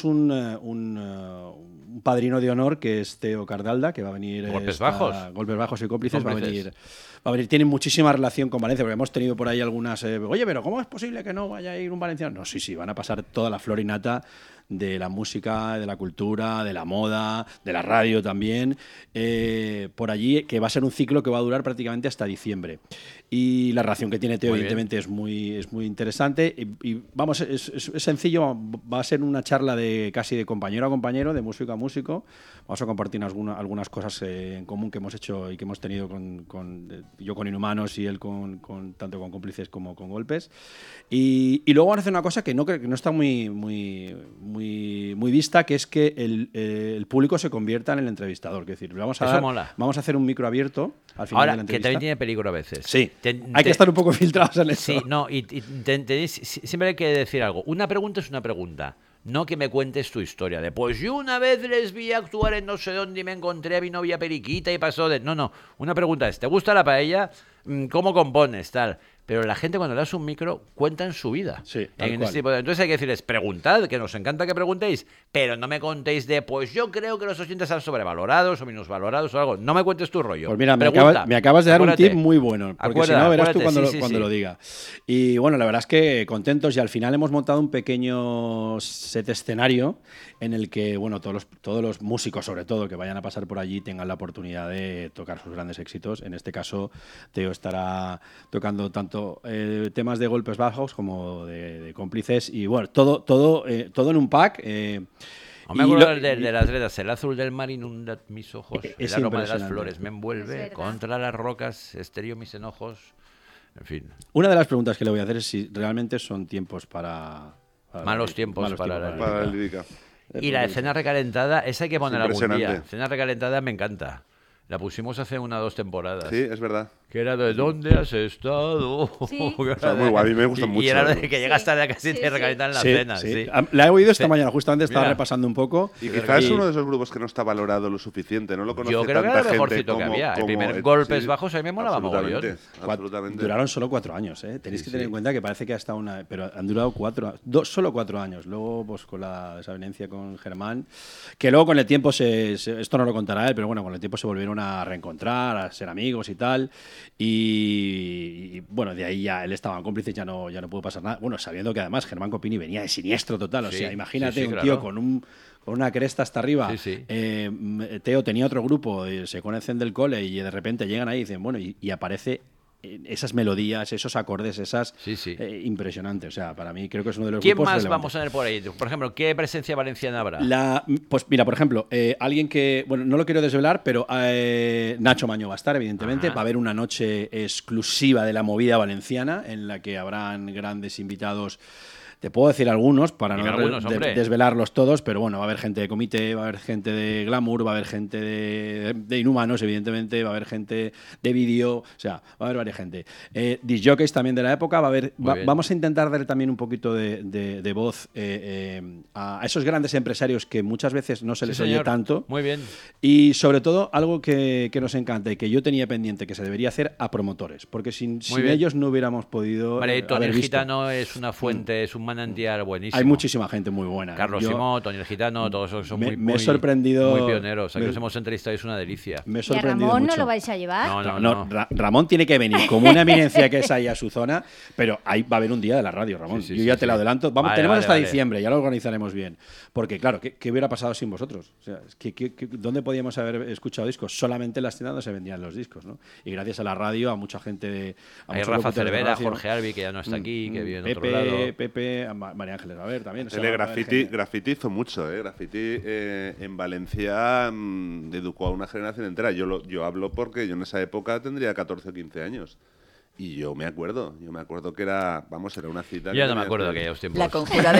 un padrino de honor que es Teo Cardalda, que va a venir. Golpes Bajos. Golpes Bajos y Cómplices. Va a venir. Tiene muchísima relación con Valencia, porque hemos tenido por ahí algunas. Oye, pero ¿cómo es posible que no vaya a ir un valenciano? No, sí, van a pasar toda la flor y nata de la música, de la cultura, de la moda, de la radio también, por allí, que va a ser un ciclo que va a durar prácticamente hasta diciembre. Y la relación que tiene Teo, Muy evidentemente, es muy interesante. Y vamos, es sencillo, va a ser una charla casi de compañero a compañero, de músico a músico. Vamos a compartir algunas cosas en común que hemos hecho y que hemos tenido yo con Inhumanos y él tanto con Cómplices como con Golpes. Y luego van a hacer una cosa que no está muy vista, que es que el público se convierta en el entrevistador. Es decir, vamos a hacer un micro abierto al final de la entrevista. Que también tiene peligro a veces. Sí, hay que estar un poco filtrados en eso. Sí, no, siempre hay que decir algo. Una pregunta es una pregunta. No que me cuentes tu historia de, pues yo una vez les vi actuar en no sé dónde y me encontré a mi novia periquita y pasó de... No, una pregunta es, ¿te gusta la paella? ¿Cómo compones? Tal. Pero la gente cuando le das un micro cuenta en su vida. Sí, entonces hay que decirles, preguntad, que nos encanta que preguntéis, pero no me contéis de, pues yo creo que los oyentes están sobrevalorados o minusvalorados o algo. No me cuentes tu rollo. Pues mira, me acabas de dar un tip muy bueno, porque si no verás tú cuando lo diga. Y bueno, la verdad es que contentos, y al final hemos montado un pequeño set escenario en el que, bueno, todos los músicos, sobre todo, que vayan a pasar por allí tengan la oportunidad de tocar sus grandes éxitos. En este caso, Teo estará tocando tanto temas de Golpes Bajos como de Cómplices, y bueno, todo en un pack. No me acuerdo de las letras. El azul del mar inunda mis ojos, el aroma de las flores me envuelve, contra las rocas estéreo mis enojos. En fin. Una de las preguntas que le voy a hacer es si realmente son tiempos para malos tiempos para la lírica. Y la escena recalentada, esa hay que poner algún día. Escena recalentada me encanta. La pusimos hace 1 o 2 temporadas. Sí, es verdad. Que era de ¿dónde has estado? Sí. O sea, muy guay, a mí me gusta mucho. Y era de que llegas tarde casi te recalentan la cena. Sí. La he oído esta mañana, justamente estaba repasando un poco. Y quizás es uno de esos grupos que no está valorado lo suficiente, no lo conoce tanta gente. Yo creo que era el mejorcito que había. El primer Golpes Bajos a mí me molaba mogollón. Absolutamente. Duraron solo 4 años, ¿eh? Tenéis que tener en cuenta que parece que hasta pero han durado solo 4 años. Luego, pues con la desavenencia con Germán, que luego con el tiempo esto no lo contará él, pero bueno, con el tiempo se volvieron a reencontrar, a ser amigos y tal, y bueno, de ahí ya él estaba en Cómplices, ya no pudo pasar nada. Bueno, sabiendo que además Germán Copini venía de siniestro total, o sea, imagínate un tío con una cresta hasta arriba. Teo tenía otro grupo, se conocen del cole y de repente llegan ahí y dicen, bueno, y aparece esas melodías, esos acordes, impresionante. O sea, para mí creo que es uno de los grupos relevantes. ¿Quién más vamos a tener por ahí? Por ejemplo, ¿qué presencia valenciana habrá? Pues mira, por ejemplo, alguien que, bueno, no lo quiero desvelar, pero Nacho Maño va a estar, evidentemente. Va a haber una noche exclusiva de la movida valenciana en la que habrán grandes invitados. Te puedo decir algunos para no desvelarlos todos, pero bueno, va a haber gente de Comité, va a haber gente de Glamour, va a haber gente de Inhumanos, evidentemente, va a haber gente de Vídeo, o sea, va a haber varias gente. Disjockeys también de la época, vamos a intentar dar también un poquito de voz a esos grandes empresarios que muchas veces no se les oye tanto. Muy bien. Y sobre todo, algo que nos encanta y que yo tenía pendiente que se debería hacer, a promotores, porque sin ellos no hubiéramos podido Tony el Gitano es una fuente, es un manantial buenísimo. Hay muchísima gente muy buena. Carlos Simón, Tony el Gitano, todos esos son muy sorprendido, muy pioneros. Aquí los hemos entrevistado y es una delicia. Me he ¿Y a sorprendido Ramón mucho. no lo vais a llevar? No. Ramón tiene que venir como una eminencia que es ahí a su zona, pero ahí va a haber un día de la radio, Ramón. Yo ya te lo adelanto. Tenemos hasta diciembre, ya lo organizaremos bien. Porque claro, ¿qué hubiera pasado sin vosotros? O sea, ¿dónde podíamos haber escuchado discos? Solamente en las tiendas donde se vendían los discos, ¿no? Y gracias a la radio, a mucha gente hay Rafa Cervera, Jorge Albi, que ya no está aquí, que vive en otro lado. Pepe, María Ángeles va a ver también. Graffiti hizo mucho, ¿eh? Graffiti en Valencia educó a una generación entera. Yo hablo porque yo en esa época tendría 14 o 15 años. Y yo me acuerdo que era una cita. Yo no me acuerdo de aquellos tiempos. La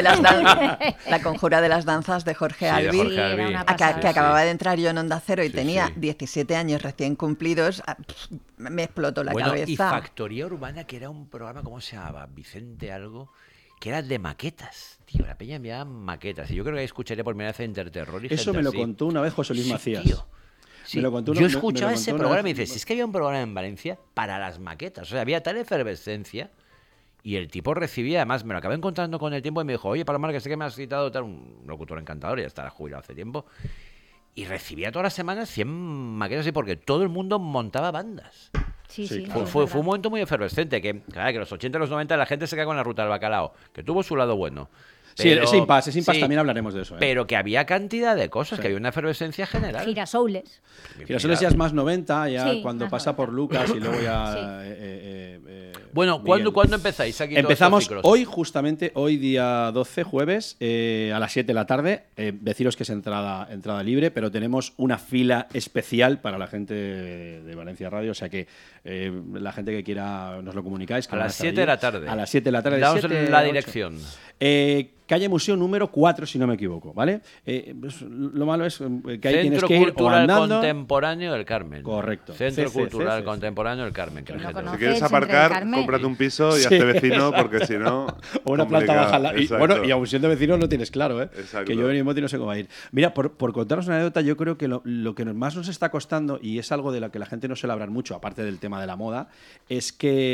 conjura de las danzas de Jorge Albi, que acababa de entrar yo en Onda Cero y tenía 17 años recién cumplidos. Me explotó la cabeza. Y Factoría Urbana, que era un programa, ¿cómo se llamaba? Vicente algo. que era de maquetas. Tío, la peña enviaba maquetas. Y yo creo que ahí escucharé por primera vez Interterror y Eso gente me lo así. contó una vez José Luis Sí, Macías. tío. Sí. Me lo contó Yo una- escuchaba me lo ese contó una programa y vez. me dice, si es que había un programa en Valencia para las maquetas. O sea, había tal efervescencia y el tipo recibía, además me lo acabé encontrando con el tiempo y me dijo, oye, Palomar, que sé que me has citado tal, un locutor encantador, ya estará jubilado hace tiempo. Y recibía todas las semanas 100 maquetas así porque todo el mundo montaba bandas. Sí, Sí, sí. claro. es Fue verdad. un momento muy efervescente, que claro, que los 80 y los 90 la gente se cae con la ruta del bacalao, que tuvo su lado bueno. Sí, Pero- ese impasse sí, también hablaremos de eso. ¿eh? Pero que había cantidad de cosas, Sí. que había una efervescencia general. Girasoules. Girasoles ya es más 90, ya Sí, cuando más pasa 90. por Lucas y luego ya... Sí. Bueno, Miguel. ¿cuándo empezáis aquí todos Empezamos estos ciclos? hoy, justamente, hoy día 12, jueves, a las 7 de la tarde. Deciros que es entrada libre, pero tenemos una fila especial para la gente de Valencia Radio, o sea que la gente que quiera nos lo comunicáis. que A van las estar 7 de allí. la tarde. A las 7 de la tarde. Daos 7 la a 8. dirección. Calle Museo número 4, si no me equivoco, ¿vale? Pues, lo malo es que ahí tienes Centro que ir o Cultural andando. Contemporáneo del Carmen. Correcto. Centro CC. Cultural Contemporáneo del Carmen. que Que la no gente- conoce. Si quieres el centro del aparcar, Carmen. cómprate un piso y Sí. hazte vecino, porque si no. O una planta complicado. baja. Y, Exacto. bueno, y aún siendo vecinos lo tienes claro, ¿eh? Exacto. Que yo en Moti no sé cómo va a ir. Mira, por contaros una anécdota, yo creo que lo que más nos está costando, y es algo de lo que la gente no suele hablar mucho, aparte del tema de la moda, es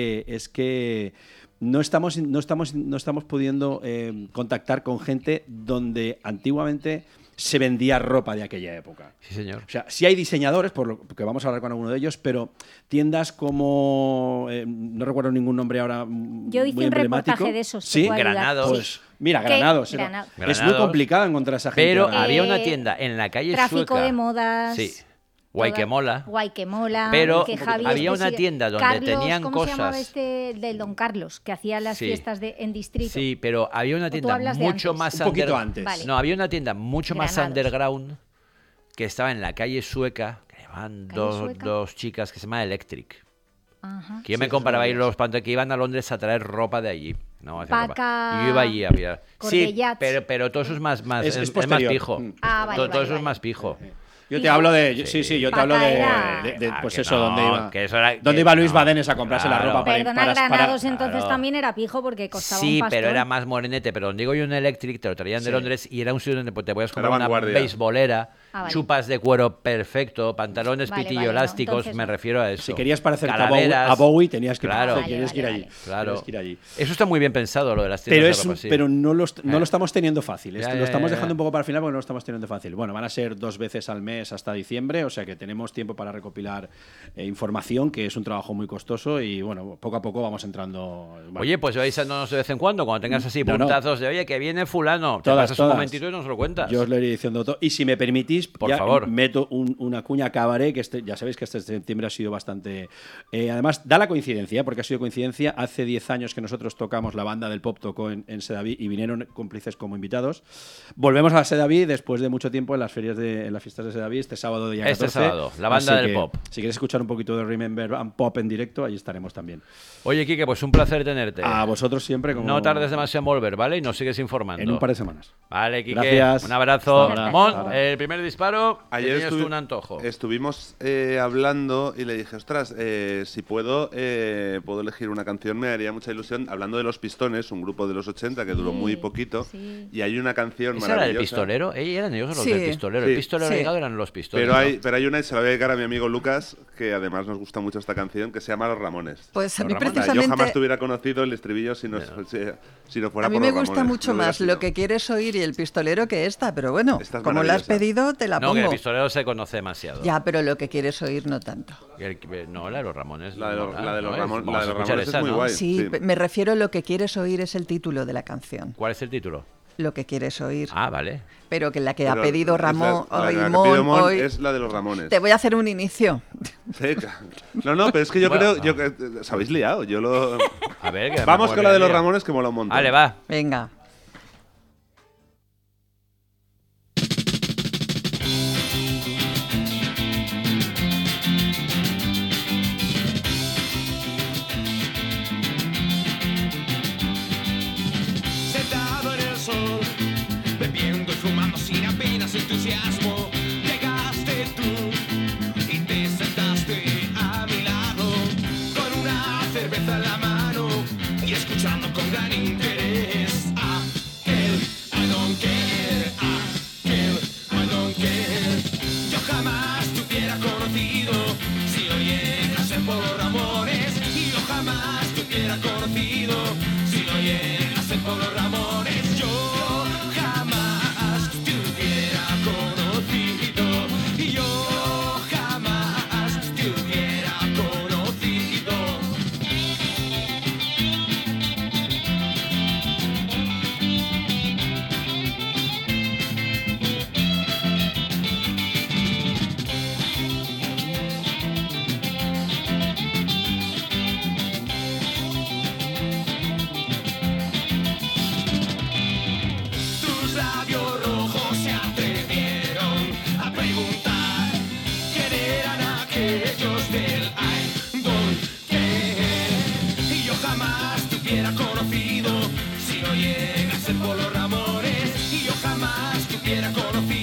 que no estamos pudiendo contactar con gente donde antiguamente se vendía ropa de aquella época. Sí, señor. O sea, sí hay diseñadores, por lo que vamos a hablar con alguno de ellos, pero tiendas como... no recuerdo ningún nombre ahora Yo hice muy un emblemático. reportaje de esos. te ¿Sí? puedo ayudar. Granados. Pues mira, ¿Qué? Granados. Granados. Es muy Granados. complicado encontrar a esa gente. Pero ahora. había una tienda en la calle Tráfico Sueca. de modas. Sí. Guayquemola. Guayquemola. Pero que Javi había es que una sí- tienda donde Carlos, tenían ¿cómo se llamaba cosas? este del Don Carlos? Que hacía las Sí. fiestas en distrito. Sí, pero había una tú tienda hablas de mucho antes. más Un poquito antes. Vale. No, había una tienda mucho más Granados. underground que estaba en la calle Sueca, que llevaban ¿Calle Sueca? dos chicas que se llama Electric. Ajá. Que yo me Sí, comparaba eso ahí lo los pantalones que iban a Londres a traer ropa de allí. No, hacían ropa. Paca, Y yo iba allí a pillar. Sí, Corbellats. pero todo eso es más Es más posterior. pijo. Ah, vale, todo vale, eso es vale. más pijo. Yo te hablo de... Sí, yo te hablo Paca de... era- Pues que eso, no, donde iba... que eso era- ¿Dónde que iba Luis no, Badenes a comprarse la claro. ropa para... Perdona, para- Granados entonces claro. también era pijo porque costaba Sí, un pastón. pero era más morenete. Pero donde digo yo un Electric, te lo traían de Sí. Londres y era un sitio donde te podías Era comprar una vanguardia. beisbolera, Ah, vale. chupas de cuero perfecto, pantalones Vale, pitillo vale, no, elásticos, entonces me no. refiero a eso. Si querías parecerte Calaveras. a Bowie, tenías que, Claro. tenías que ir Vale, allí. vale. Claro. Tenías que ir allí. Eso está muy bien pensado, lo de las tiendas Pero, de ropa, sí. pero no lo estamos teniendo fácil. Ya, Lo ya, estamos ya, dejando ya. un poco para el final porque no lo estamos teniendo fácil. Bueno, van a ser 2 veces al mes hasta diciembre, o sea que tenemos tiempo para recopilar información, que es un trabajo muy costoso y bueno, poco a poco vamos entrando. Bueno, Oye, pues vais dándonos de vez en cuando, cuando tengas así No, no. puntazos de, oye, que viene fulano, te Todas, pasas un todas. momentito y nos lo cuentas. yo os lo iré diciendo todo. Y si me permitís, Por ya favor. meto una cuña cabaret, que ya sabéis que este septiembre ha sido bastante... además, da la coincidencia, porque ha sido coincidencia. Hace 10 años que nosotros tocamos, la banda del Pop tocó en Sedaví y vinieron cómplices como invitados. Volvemos a Sedaví después de mucho tiempo en las fiestas de Sedaví, este sábado día Este 14. sábado, la banda Así del que, Pop. Si quieres escuchar un poquito de Remember and Pop en directo, ahí estaremos también. Oye, Quique, pues un placer tenerte. A vosotros siempre. Como... No tardes demasiado en volver, ¿vale? Y nos sigues informando. En un par de semanas. Vale, Quique. Gracias. Un abrazo. Hasta ahora. Mon, Hasta ahora. el primer disparo, Ayer tenías tú un antojo. estuvimos hablando y le dije, ostras, si puedo elegir una canción, me haría mucha ilusión. Hablando de Los Pistones, un grupo de los 80 que duró Sí, muy poquito, sí. y hay una canción ¿Ese era el maravillosa. pistolero? Eran ellos los Sí. del pistolero. Sí. El pistolero Sí. ligado eran los pistoles. Pero hay una, y se la voy a dedicar a mi amigo Lucas, que además nos gusta mucho esta canción, que se llama Los Ramones. Pues a Los mí Ramones. Yo precisamente... jamás te hubiera conocido el estribillo si no fuera A mí por me Los gusta Ramones. mucho No hubiera más sido. Lo que quieres oír y El pistolero que esta, pero bueno, Esta es como la has maravillosa. pedido, te la No, que el pongo. pistolero se conoce demasiado. Ya, pero lo que quieres oír no tanto. No, la de los Ramones. La de los, mola, la de los ¿no? Ramones, Vamos la a de los escuchar Ramones esa, es muy ¿no? guay. Sí, me refiero a lo que quieres oír es el título de la canción. ¿Cuál es el título? Lo que quieres oír. Ah, vale. Pero que la que ha Pero pedido es Ramón, la hoy, que ha Mon, pedido Mon hoy, es la de los Ramones. te voy a hacer un inicio. Sí, no, pero es que yo Bueno, creo... os habéis liado. A ver, que me Vamos acuerdo con la de del los día. Ramones, que mola un montón. Vale, va. Venga. Sentado en el sol, bebiendo y fumando sin apenas entusiasmo, llegaste tú y te sentaste a mi lado con una cerveza en la mano y escuchando con gran interés es aquel, I don't care, aquel, I don't care. Yo jamás te hubiera conocido si no llegase por los Ramones. Y yo jamás te hubiera conocido si no llegase por los Ramones. Yo jamás te hubiera conocido. Y yo jamás te hubiera conocido. Tus labios rojos se atrevieron a preguntar quién eran aquellos del I don't care. Y yo jamás te hubiera conocido si no llegase por los Ramones. Y yo jamás te hubiera conocido